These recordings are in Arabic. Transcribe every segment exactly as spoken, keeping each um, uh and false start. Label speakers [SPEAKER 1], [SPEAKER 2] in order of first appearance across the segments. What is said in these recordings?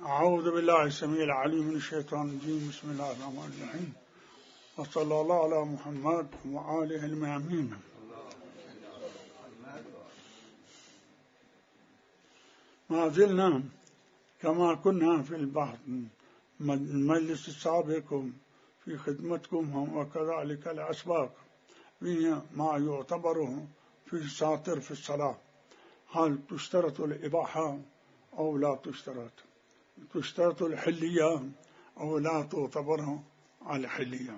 [SPEAKER 1] أعوذ بالله السميع العليم من الشيطان الرجيم. بسم الله الرحمن الرحيم، وصلى الله على محمد وآله الميامين. ما زلنا كما كنا في البحث المجلس السابق في خدمتكم، وكذلك الأسباق في ما يعتبر في الساتر في الصلاة. هل تشترط الإباحة أو لا تشترط؟ تشترط الحلية أو لا تعتبر الحلية؟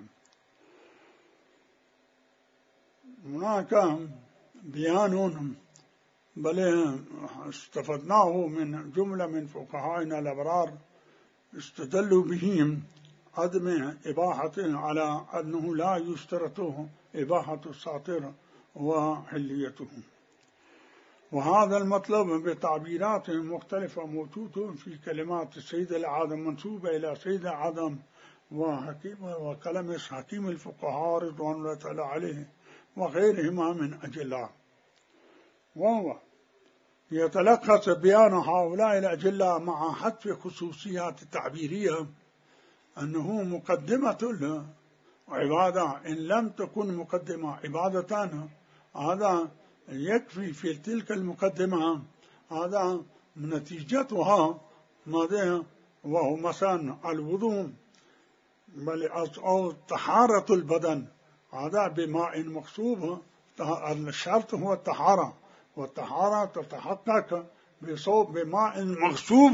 [SPEAKER 1] هناك بيان بل استفدناه من جملة من فقهائنا الأبرار استدلوا به عدم إباحة على أنه لا يشترط إباحة الساتر وحليته، وهذا المطلب بتعبيرات مختلفة موجود في كلمات السيد العادم منسوبة إلى سيد العادم وحكيم وكلمة حكيم الفقهاء رضوان الله تعالى عليه وغيرهما من أجلاء، وهو يتلخص بيان هؤلاء الأجلاء مع حذف خصوصيات التعبيرية أنه مقدمة العبادة إن لم تكن مقدمة عبادتان، هذا يكفي في تلك المقدمة، هذا نتيجتها ماذا؟ وهو مثلا الوضوء بل أو طهارة البدن، هذا بماء مغصوب. الشرط هو الطهارة، والطهارة تتحقق بصوب بماء مغصوب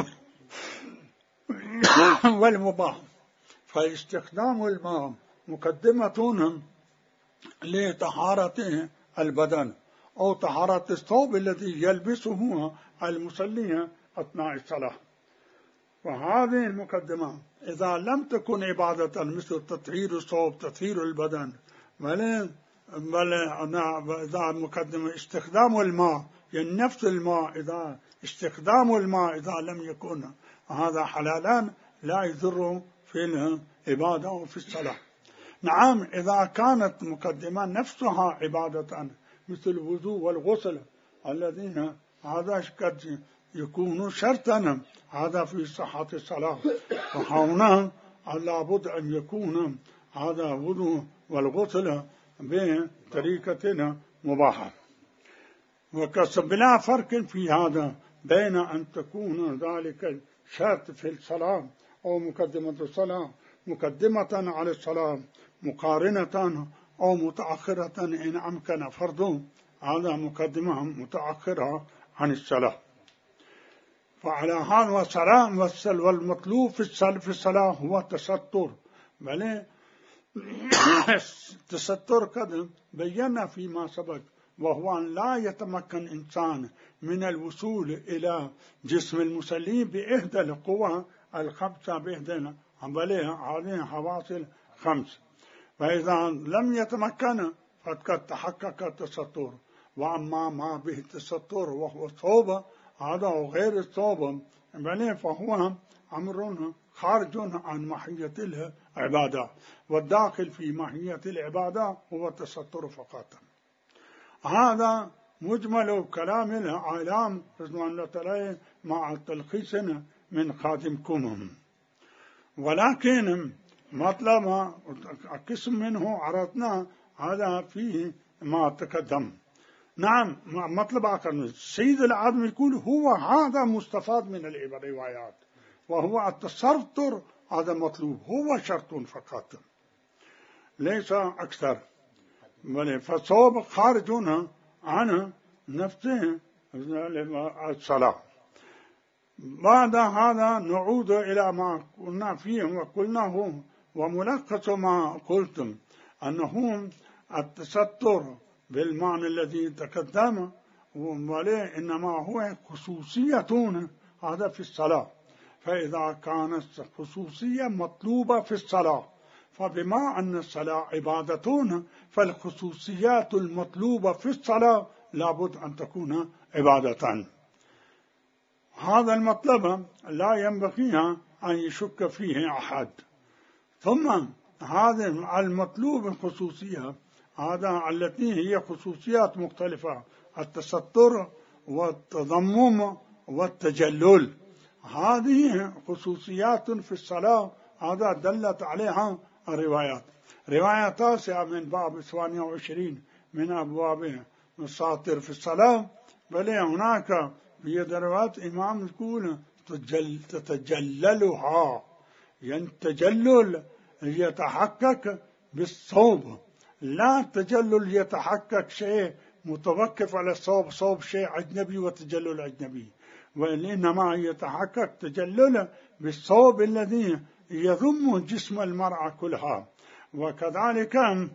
[SPEAKER 1] والمباح، فاستخدام الماء مقدمة لطهارة البدن أو طهارة الثوب الذي يلبسه المصلي أثناء الصلاة. وهذه المقدمة إذا لم تكن عبادة مثل تطهير الثوب تطهير البدن، بل بل إذا مقدمة استخدام الماء يعني نفس الماء، إذا استخدام الماء إذا لم يكن هذا حلالا لا يضر في العبادة وفي الصلاة. نعم إذا كانت مقدمة نفسها عبادة مثل الوضوء والغسل الذين هذا قد يكون شرطا هذا في صحة الصلاة، فهنا لابد أن يكون هذا الوضوء والغسل بطريقة مباحة، وكسبنا فرق في هذا بين أن تكون ذلك شرط في الصلاة أو مقدمة الصلاة مقدمة على الصلاة مقارنة أو متأخرة إن أمكن فرض هذا مقدمة متأخرة عن الصلاة. فعلى هذا الصلاة والمطلوب في الصلاة هو التستر، بل التستر قد بينا فيما سبق، وهو أن لا يتمكن إنسان من الوصول إلى جسم المصلي بإحدى القوى الخمسة بإحدى بل هذه حواصل خمس، فإذا لم يتمكن فقد تحقق التستر. وأما ما به التستر وهو الثوب هذا وغير الثوب بل فهو أمر خارج عن ماهية العبادة، والداخل في ماهية العبادة هو التستر فقط. هذا مجمل كلام العالم رضوان الله تعالى مع تلخيص من خادمكم، ولكن مطلب قسم منه عرضنا هذا فيه ما تقدم. نعم مطلب آخر السيد العادم يقول هو هذا مستفاد من الروايات، وهو التستر هذا مطلوب، هو شرط فقط ليس أكثر، بل فالصوب خارج عن نفسه الصلاة. بعد هذا نعود إلى ما قلنا فيه وقلناه، وملخص ما قلتم أنه التستر بالمعنى الذي تقدم وليه إنما هو خصوصية هذا في الصلاة، فإذا كانت خصوصية مطلوبة في الصلاة فبما أن الصلاة عبادة فالخصوصيات المطلوبة في الصلاة لابد أن تكون عبادة. هذا المطلب لا ينبغي أن يشك فيه أحد. ثم هذا المطلوب الخصوصية هذا التي هي خصوصيات مختلفة، التستر والتضمم والتجلل، هذه خصوصيات في الصلاة هذا دلت عليها الروايات. رواية تاسعة من باب ثمانية وعشرين من أبواب الساطر في الصلاة، بل هناك في روايات إمام يقول تجل تتجللها، يعني التجلل يتحقق بالصوب، لا التجلل يتحقق شيء متوقف على الصوب، صوب شيء أجنبي وتجلل أجنبي، وإنما يتحقق تجلل بالصوب الذي يضم جسم المرأة كلها. وكذلك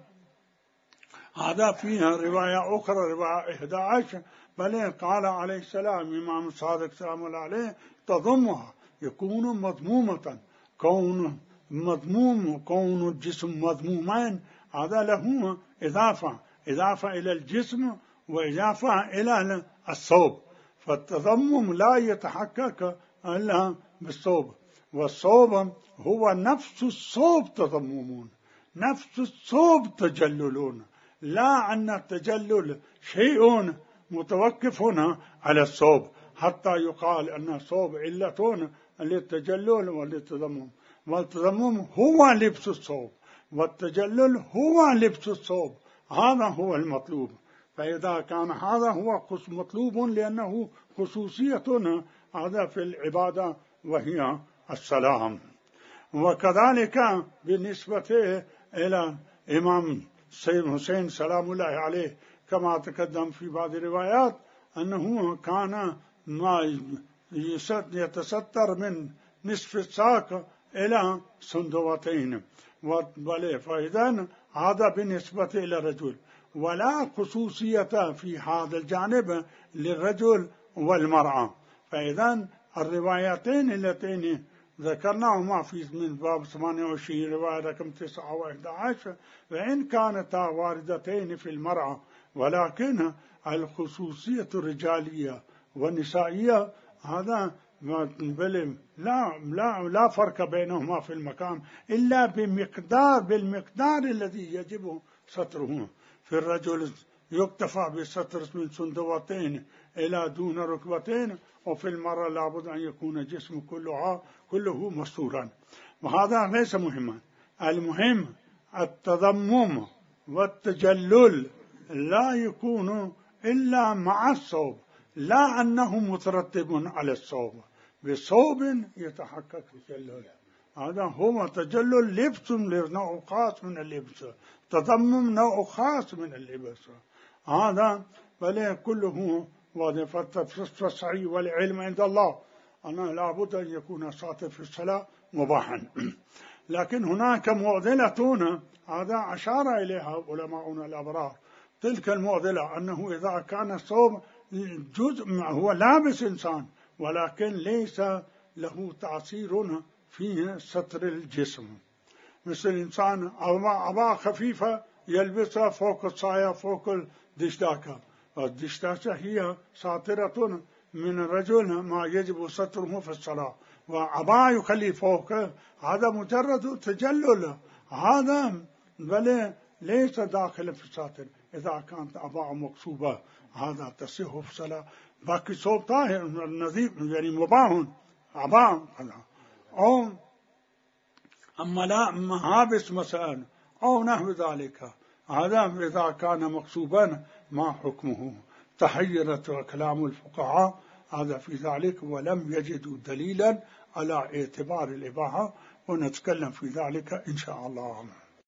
[SPEAKER 1] هذا فيها رواية أخرى، رواية إحدى عشر، بل قال عليه السلام إمام الصادق سلام الله عليه تضمها يكون مضمومة، كون مضموم كون الجسم مضمومان هذا له إضافة، إضافة إلى الجسم وإضافة إلى الصوب، فالتضمم لا يتحقق إلا بالصوب، والصوب هو نفس الصوب تضممون، نفس الصوب تجللون، لا أن التجلل شيء متوقف هنا على الصوب حتى يقال أن الصوب علة للتجلل وللتضمم، والتضمم هو لبس الصوب والتجلل هو لبس الصوب، هذا هو المطلوب. فإذا كان هذا هو مطلوب لأنه خصوصية هذا في العبادة وهي السلام. وكذلك بالنسبة إلى إمام سيد حسين سلام الله عليه كما تقدم في بعض الروايات أنه كان ما يتستر من نصف الساق إلى سندوتين، فإذا هذا بالنسبة إلى الرجل، ولا خصوصية في هذا الجانب للرجل والمرأة. فإذا الروايتين اللتين ذكرناهما في من باب ثمانية وعشرين رواية رقم تسعة وإحدى عشر، وإن كانتا واردتين في المرأة، ولكن الخصوصية الرجالية والنسائية هذا بل لا لا لا فرق بينهما في المكان إلا بمقدار بالمقدار الذي يجب ستره. في الرجل يكتفى بستر من سندوتين إلى دون ركبتين، وفي المرأة لابد أن يكون الجسم كلها كله مستورا، وهذا ليس مهما. المهم التضمم والتجلل لا يكون إلا مع الصوب، لا أنه مترتب على الصوب، بصوب يتحقق التجلل، هذا هو تجلل. لبس نوع خاص من اللبس، تضمم نوع خاص من اللبس، هذا بل كله وظيفة الصحيح والعلم عند الله أنه لابد أن يكون ساطر في الصلاة مباحا. لكن هناك معضلة هذا أشار إليها علماؤنا الأبرار، تلك المعضلة أنه إذا كان الصوم جزء هو لابس إنسان ولكن ليس له تأثير في ستر الجسم، مثل إنسان عباءة خفيفة يلبسها فوق الصاية فوق الدشداكة، والدشداكة هي ساترة من الرجل ما يجب ستره في الصلاة، وعباءة يخلي فوق هذا مجرد تجلل، هذا بل ليس داخل في الساتر. إذا كانت عباءة مقصوبة هذا تصح في الصلاة، باقي صوب طاهر نظيف يعني مباح عباءة، أو أما لا مهابس مثلا أو نحو ذلك، هذا إذا كان مقصوبا ما حكمه؟ تحيرت كلام الفقهاء هذا في ذلك، ولم يجدوا دليلا على اعتبار الإباحة، ونتكلم في ذلك إن شاء الله.